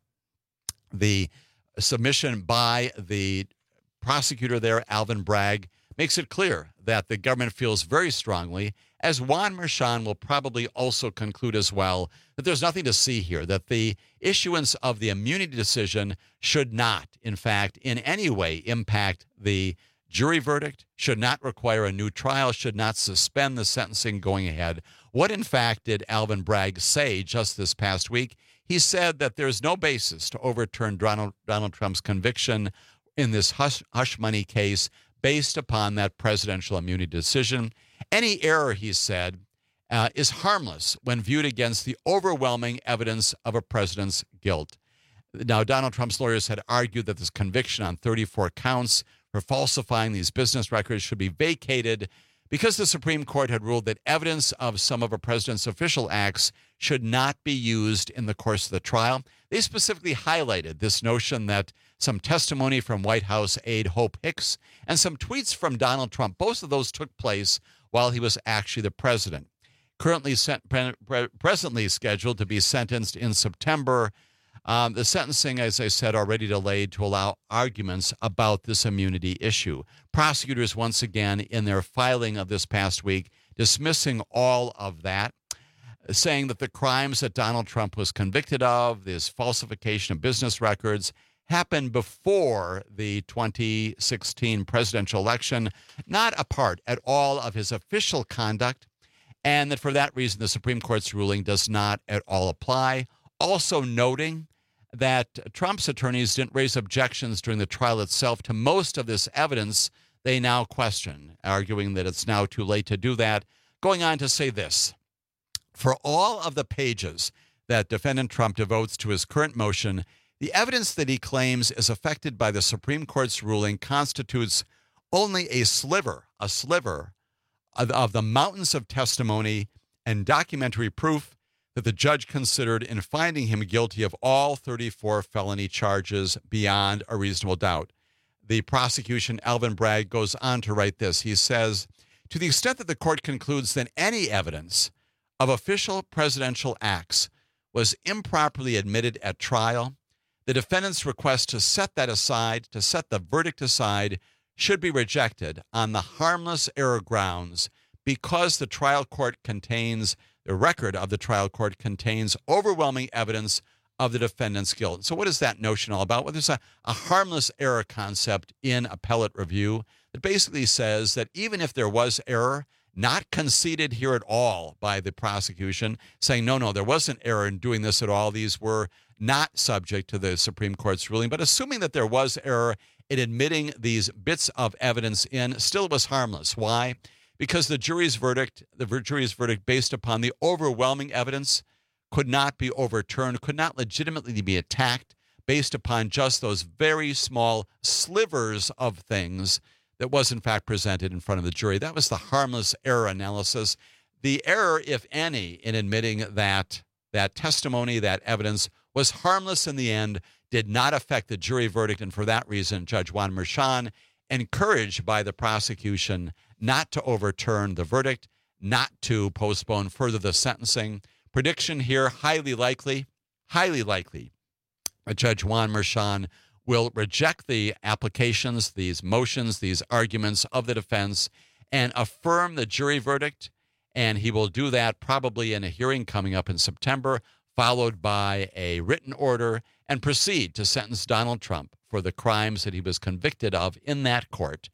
The submission by the prosecutor there, Alvin Bragg, makes it clear that the government feels very strongly, as Juan Merchan will probably also conclude as well, that there's nothing to see here, that the issuance of the immunity decision should not, in fact, in any way impact the jury verdict, should not require a new trial, should not suspend the sentencing going ahead. What, in fact, did Alvin Bragg say just this past week? He said that there's no basis to overturn Donald, Donald Trump's conviction in this hush, hush money case based upon that presidential immunity decision. Any error, he said, uh, is harmless when viewed against the overwhelming evidence of a president's guilt. Now, Donald Trump's lawyers had argued that this conviction on thirty-four counts for falsifying these business records should be vacated because the Supreme Court had ruled that evidence of some of a president's official acts should not be used in the course of the trial. They specifically highlighted this notion that some testimony from White House aide Hope Hicks and some tweets from Donald Trump, both of those took place while he was actually the president. Currently sent, pre- pre- presently scheduled to be sentenced in September. Um, the sentencing, as I said, already delayed to allow arguments about this immunity issue. Prosecutors, once again, in their filing of this past week, dismissing all of that, saying that the crimes that Donald Trump was convicted of, this falsification of business records, happened before the twenty sixteen presidential election, not a part at all of his official conduct, and that for that reason the Supreme Court's ruling does not at all apply. Also noting that Trump's attorneys didn't raise objections during the trial itself to most of this evidence they now question, arguing that it's now too late to do that. Going on to say this: for all of the pages that defendant Trump devotes to his current motion, the evidence that he claims is affected by the Supreme Court's ruling constitutes only a sliver, a sliver of, of the mountains of testimony and documentary proof that the judge considered in finding him guilty of all thirty-four felony charges beyond a reasonable doubt. The prosecution, Alvin Bragg, goes on to write this. He says, to the extent that the court concludes that any evidence of official presidential acts was improperly admitted at trial, the defendant's request to set that aside, to set the verdict aside, should be rejected on the harmless error grounds because the trial court contains, the record of the trial court contains overwhelming evidence of the defendant's guilt. So what is that notion all about? Well, there's a, a harmless error concept in appellate review that basically says that even if there was error, not conceded here at all by the prosecution, saying, no, no, there wasn't error in doing this at all. These were not subject to the Supreme Court's ruling. But assuming that there was error in admitting these bits of evidence in, still it was harmless. Why? Because the jury's verdict, the jury's verdict based upon the overwhelming evidence could not be overturned, could not legitimately be attacked based upon just those very small slivers of things that was in fact presented in front of the jury. That was the harmless error analysis. The error, if any, in admitting that that testimony, that evidence was harmless in the end, did not affect the jury verdict, and for that reason, Judge Juan Merchan, encouraged by the prosecution not to overturn the verdict, not to postpone further the sentencing. Prediction here, highly likely, highly likely, that Judge Juan Merchan will reject the applications, these motions, these arguments of the defense, and affirm the jury verdict. And he will do that probably in a hearing coming up in September, followed by a written order, and proceed to sentence Donald Trump for the crimes that he was convicted of in that court.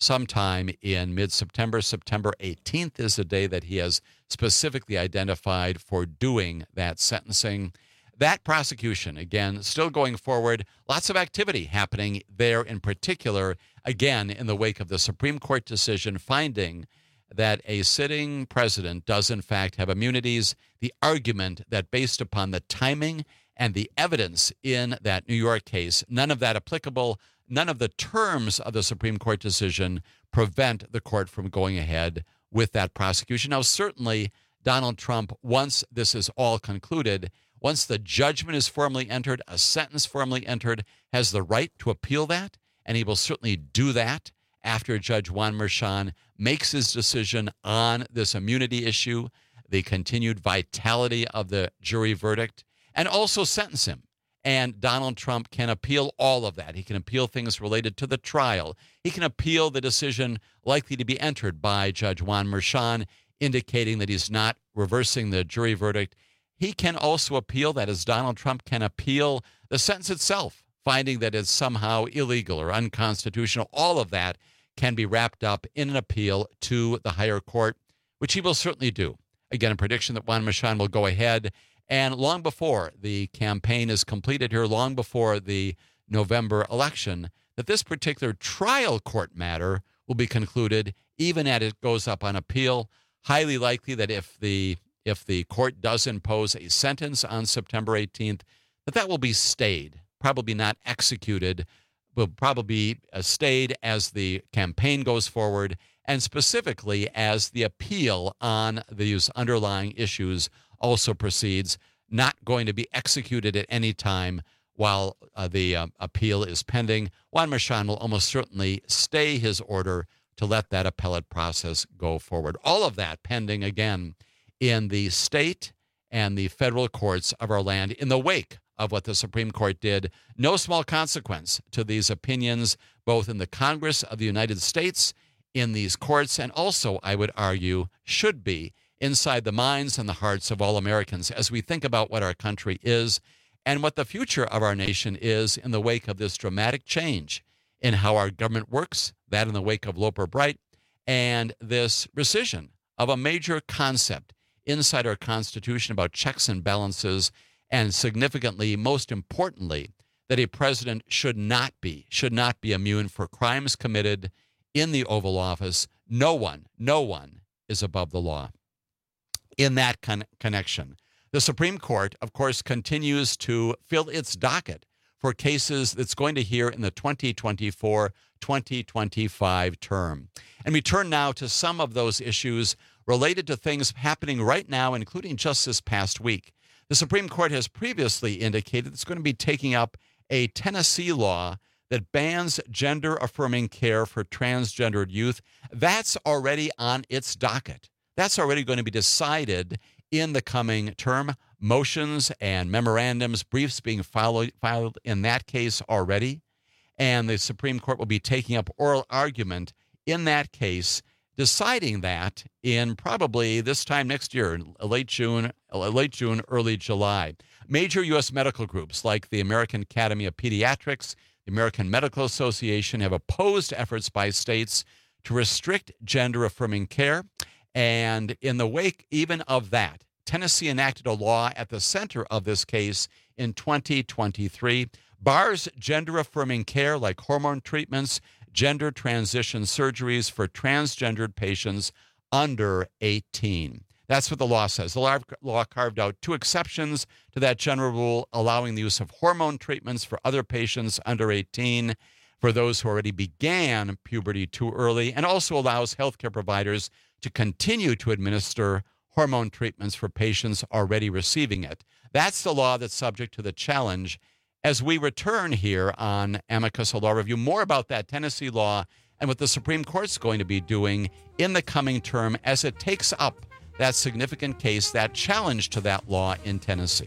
sometime in mid-September. September eighteenth is the day that he has specifically identified for doing that sentencing. That prosecution, again, still going forward. Lots of activity happening there in particular, again, in the wake of the Supreme Court decision finding that a sitting president does, in fact, have immunities. The argument that based upon the timing and the evidence in that New York case, none of that applicable, none of the terms of the Supreme Court decision prevent the court from going ahead with that prosecution. Now, certainly, Donald Trump, once this is all concluded, once the judgment is formally entered, a sentence formally entered, has the right to appeal that, and he will certainly do that after Judge Juan Merchan makes his decision on this immunity issue, the continued vitality of the jury verdict, and also sentence him. And Donald Trump can appeal all of that. He can appeal things related to the trial. He can appeal the decision likely to be entered by Judge Juan Merchan, indicating that he's not reversing the jury verdict. He can also appeal, that is, Donald Trump can appeal the sentence itself, finding that it's somehow illegal or unconstitutional. All of that can be wrapped up in an appeal to the higher court, which he will certainly do. Again, a prediction that Juan Merchan will go ahead, and long before the campaign is completed here, long before the November election, that this particular trial court matter will be concluded, even as it goes up on appeal. Highly likely that if the if the court does impose a sentence on September eighteenth, that that will be stayed, probably not executed, will probably be stayed as the campaign goes forward, and specifically as the appeal on these underlying issues also proceeds, not going to be executed at any time while uh, the uh, appeal is pending. Juan Merchan will almost certainly stay his order to let that appellate process go forward. All of that pending, again, in the state and the federal courts of our land in the wake of what the Supreme Court did. No small consequence to these opinions, both in the Congress of the United States, in these courts, and also, I would argue, should be inside the minds and the hearts of all Americans as we think about what our country is and what the future of our nation is in the wake of this dramatic change in how our government works, that in the wake of Loper Bright, and this rescission of a major concept inside our Constitution about checks and balances, and significantly, most importantly, that a president should not be, should not be immune for crimes committed in the Oval Office. No one, no one is above the law. In that con- connection, the Supreme Court, of course, continues to fill its docket for cases that's going to hear in the twenty twenty-four twenty twenty-five term. And we turn now to some of those issues related to things happening right now, including just this past week. The Supreme Court has previously indicated it's going to be taking up a Tennessee law that bans gender-affirming care for transgendered youth. That's already on its docket. That's already going to be decided in the coming term. Motions and memorandums, briefs being filed, filed in that case already. And the Supreme Court will be taking up oral argument in that case, deciding that in probably this time next year, late June, late June, early July. Major U S medical groups like the American Academy of Pediatrics, the American Medical Association have opposed efforts by states to restrict gender-affirming care. And in the wake even of that, Tennessee enacted a law at the center of this case in twenty twenty-three, bars gender-affirming care like hormone treatments, gender transition surgeries for transgendered patients under eighteen. That's what the law says. The law carved out two exceptions to that general rule, allowing the use of hormone treatments for other patients under eighteen, for those who already began puberty too early, and also allows healthcare providers to continue to administer hormone treatments for patients already receiving it. That's the law that's subject to the challenge. As we return here on Amicus, a Law Review, more about that Tennessee law and what the Supreme Court's going to be doing in the coming term as it takes up that significant case, that challenge to that law in Tennessee.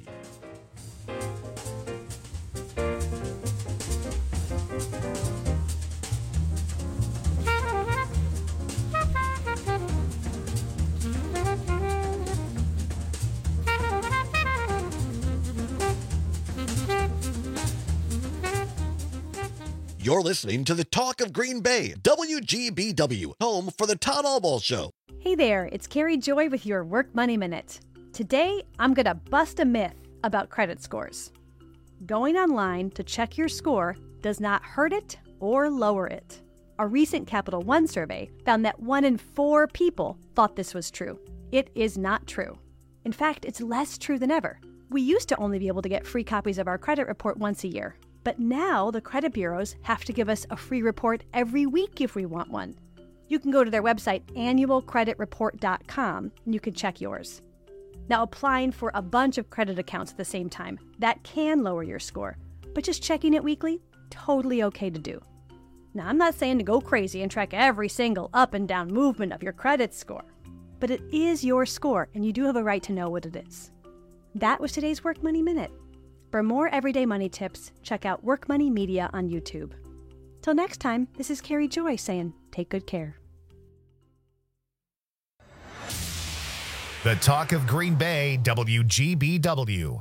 You're listening to the Talk Talk of Green Bay, W G B W, home for the Todd Albaugh Show. Hey there, it's Carrie Joy with your Work Money Minute. Today, I'm going to bust a myth about credit scores. Going online to check your score does not hurt it or lower it. A recent Capital One survey found that one in four people thought this was true. It is not true. In fact, it's less true than ever. We used to only be able to get free copies of our credit report once a year. But now the credit bureaus have to give us a free report every week if we want one. You can go to their website, annual credit report dot com, and you can check yours. Now, applying for a bunch of credit accounts at the same time, that can lower your score. But just checking it weekly, totally okay to do. Now, I'm not saying to go crazy and track every single up and down movement of your credit score. But it is your score, and you do have a right to know what it is. That was today's Work Money Minute. For more everyday money tips, check out Work Money Media on YouTube. Till next time, this is Carrie Joy saying, take good care. The Talk of Green Bay, W G B W.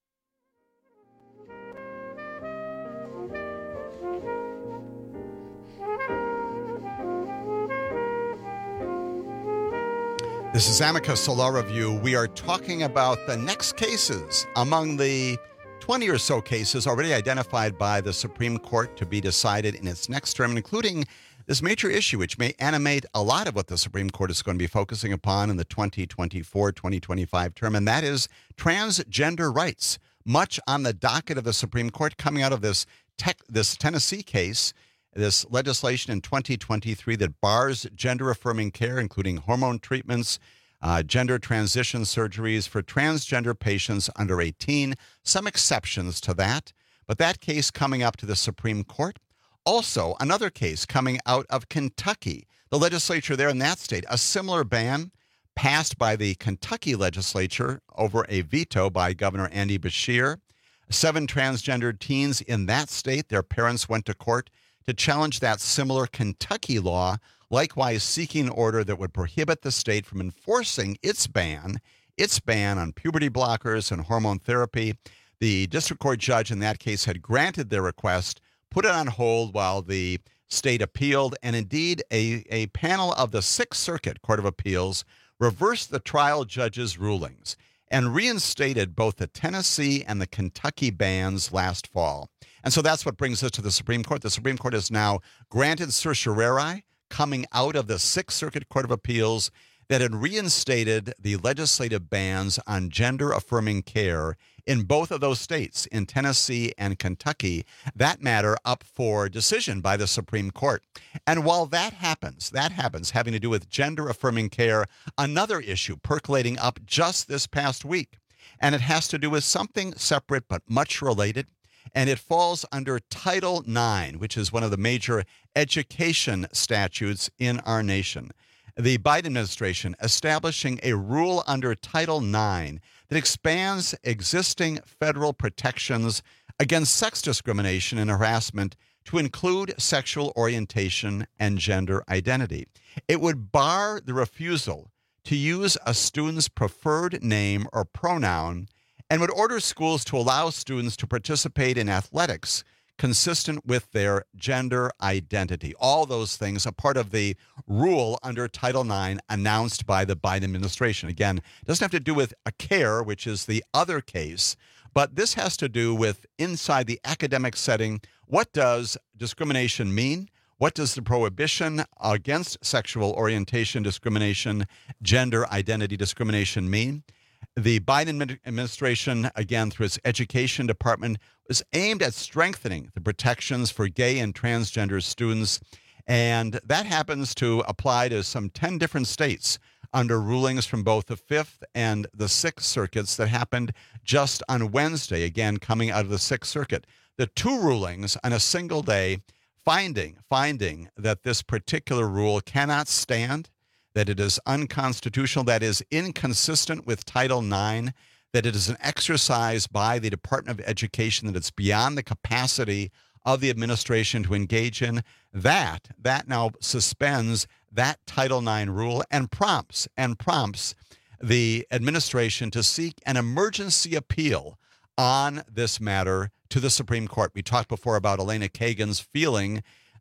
This is Amicus Law Review. We are talking about the next cases among the twenty or so cases already identified by the Supreme Court to be decided in its next term, including this major issue, which may animate a lot of what the Supreme Court is going to be focusing upon in the twenty twenty-four twenty twenty-five term, and that is transgender rights. Much on the docket of the Supreme Court coming out of this tech, this Tennessee case, this legislation in twenty twenty-three that bars gender-affirming care, including hormone treatments, uh, gender transition surgeries for transgender patients under eighteen, some exceptions to that. But that case coming up to the Supreme Court. Also, another case coming out of Kentucky. The legislature there in that state, a similar ban passed by the Kentucky legislature over a veto by Governor Andy Beshear. Seven transgendered teens in that state, their parents went to court to challenge that similar Kentucky law, likewise seeking an order that would prohibit the state from enforcing its ban, its ban on puberty blockers and hormone therapy. The district court judge in that case had granted their request, put it on hold while the state appealed, and indeed a, a panel of the Sixth Circuit Court of Appeals reversed the trial judge's rulings and reinstated both the Tennessee and the Kentucky bans last fall. And so that's what brings us to the Supreme Court. The Supreme Court has now granted certiorari coming out of the Sixth Circuit Court of Appeals that had reinstated the legislative bans on gender-affirming care in both of those states, in Tennessee and Kentucky, that matter up for decision by the Supreme Court. And while that happens, that happens having to do with gender-affirming care, another issue percolating up just this past week, and it has to do with something separate but much related, and it falls under Title nine, which is one of the major education statutes in our nation. The Biden administration establishing a rule under Title nine that expands existing federal protections against sex discrimination and harassment to include sexual orientation and gender identity. It would bar the refusal to use a student's preferred name or pronoun and would order schools to allow students to participate in athletics consistent with their gender identity. All those things are part of the rule under Title nine announced by the Biden administration. Again, it doesn't have to do with a care, which is the other case, but this has to do with inside the academic setting, what does discrimination mean? What does the prohibition against sexual orientation discrimination, gender identity discrimination mean? The Biden administration, again, through its education department, was aimed at strengthening the protections for gay and transgender students. And that happens to apply to some ten different states under rulings from both the Fifth and the Sixth Circuits that happened just on Wednesday, again, coming out of the Sixth Circuit. The two rulings on a single day, finding, finding that this particular rule cannot stand, that it is unconstitutional, that is inconsistent with Title nine, that it is an exercise by the Department of Education, that it's beyond the capacity of the administration to engage in. That, that now suspends that Title nine rule and prompts, and prompts the administration to seek an emergency appeal on this matter to the Supreme Court. We talked before about Elena Kagan's feeling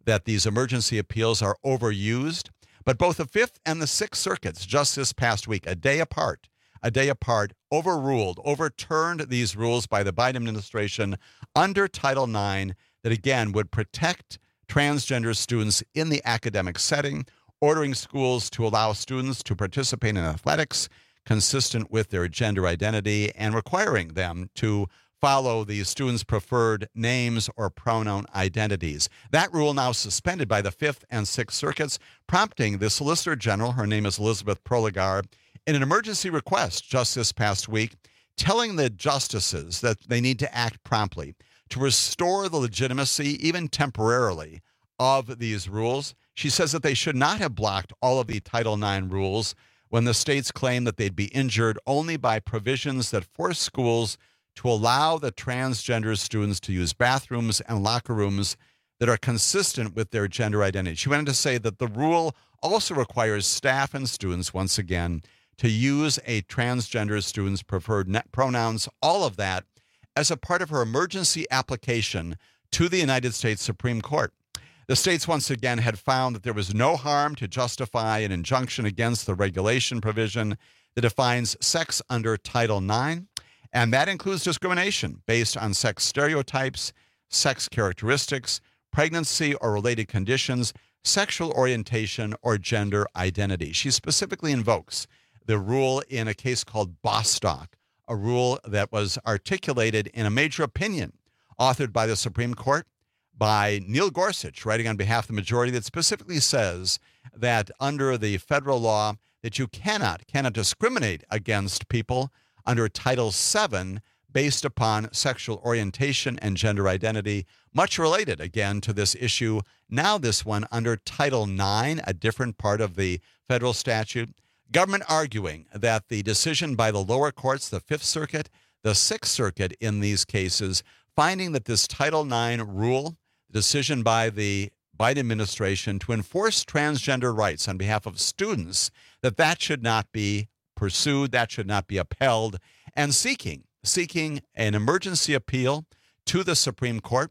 that these emergency appeals are overused. But both the Fifth and the Sixth Circuits, just this past week, a day apart, a day apart, overruled, overturned these rules by the Biden administration under Title nine that, again, would protect transgender students in the academic setting, ordering schools to allow students to participate in athletics consistent with their gender identity, and requiring them to follow the students' preferred names or pronoun identities. That rule now suspended by the Fifth and Sixth Circuits, prompting the Solicitor General, her name is Elizabeth Proligar, in an emergency request just this past week, telling the justices that they need to act promptly to restore the legitimacy, even temporarily, of these rules. She says that they should not have blocked all of the Title nine rules when the states claim that they'd be injured only by provisions that force schools to allow the transgender students to use bathrooms and locker rooms that are consistent with their gender identity. She went on to say that the rule also requires staff and students, once again, to use a transgender student's preferred pronouns, all of that as a part of her emergency application to the United States Supreme Court. The states once again had found that there was no harm to justify an injunction against the regulation provision that defines sex under Title nine, and that includes discrimination based on sex stereotypes, sex characteristics, pregnancy or related conditions, sexual orientation, or gender identity. She specifically invokes the rule in a case called Bostock, a rule that was articulated in a major opinion authored by the Supreme Court by Neil Gorsuch, writing on behalf of the majority, that specifically says that under the federal law that you cannot, cannot discriminate against people under Title seven based upon sexual orientation and gender identity, much related, again, to this issue. Now this one under Title nine, a different part of the federal statute. Government arguing that the decision by the lower courts, the Fifth Circuit, the Sixth Circuit in these cases, finding that this Title nine rule, decision by the Biden administration to enforce transgender rights on behalf of students, that that should not be pursued, that should not be upheld, and seeking, seeking an emergency appeal to the Supreme Court.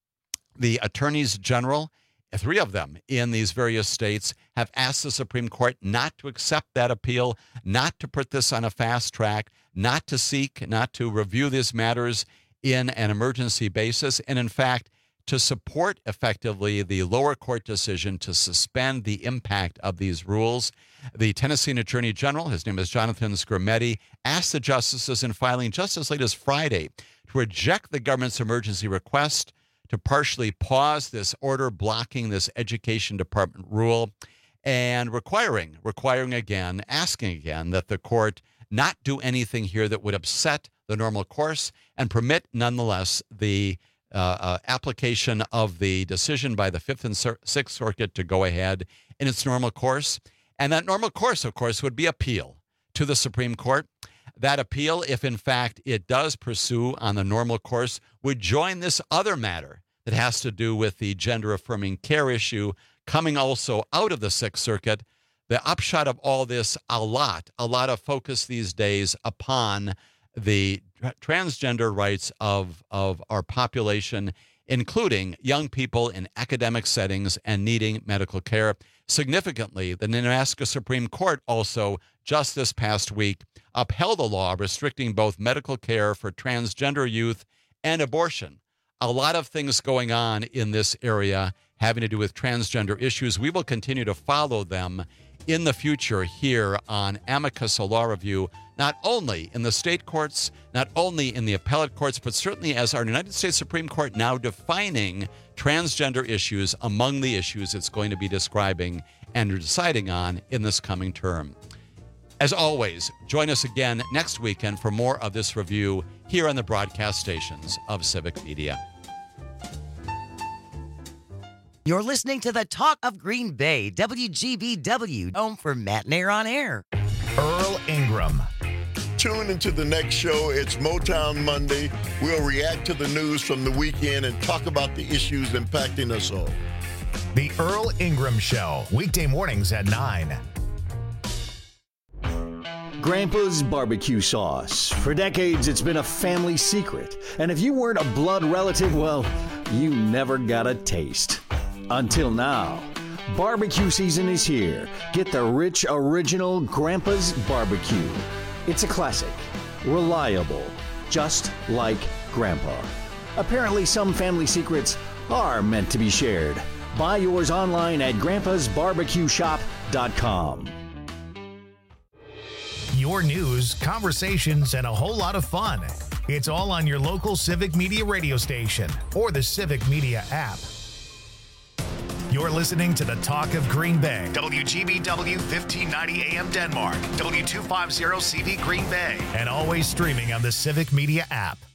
The attorneys general, three of them in these various states, have asked the Supreme Court not to accept that appeal, not to put this on a fast track, not to seek, not to review these matters in an emergency basis, and in fact, to support effectively the lower court decision to suspend the impact of these rules. The Tennessee Attorney General, his name is Jonathan Skrmetti, asked the justices in filing just as late as Friday to reject the government's emergency request to partially pause this order blocking this education department rule, and requiring, requiring again, asking again that the court not do anything here that would upset the normal course and permit nonetheless the Uh, uh, application of the decision by the Fifth and Sixth Circuit to go ahead in its normal course. And that normal course, of course, would be appeal to the Supreme Court. That appeal, if in fact it does pursue on the normal course, would join this other matter that has to do with the gender-affirming care issue coming also out of the Sixth Circuit. The upshot of all this, a lot, a lot of focus these days upon the transgender rights of, of our population, including young people in academic settings and needing medical care. Significantly, the Nebraska Supreme Court also, just this past week, upheld a law restricting both medical care for transgender youth and abortion. A lot of things going on in this area having to do with transgender issues. We will continue to follow them in the future here on Amicus, a law review, not only in the state courts, not only in the appellate courts, but certainly as our United States Supreme Court now defining transgender issues among the issues it's going to be describing and deciding on in this coming term. As always, join us again next weekend for more of this review here on the broadcast stations of Civic Media. You're listening to the Talk of Green Bay, W G B W, home for Matt Nair on Air. Earl Ingram. Tune into the next show. It's Motown Monday. We'll react to the news from the weekend and talk about the issues impacting us all. The Earl Ingram Show, weekday mornings at nine. Grandpa's barbecue sauce. For decades, it's been a family secret. And if you weren't a blood relative, well, you never got a taste. Until now, barbecue season is here. Get the rich original Grandpa's Barbecue. It's a classic, reliable, just like Grandpa. Apparently, some family secrets are meant to be shared. Buy yours online at grandpas barbecue shop dot com. Your news, conversations, and a whole lot of fun. It's all on your local Civic Media radio station or the Civic Media app. You're listening to the Talk of Green Bay. W G B W fifteen ninety A M Denmark. W two fifty C V Green Bay. And always streaming on the Civic Media app.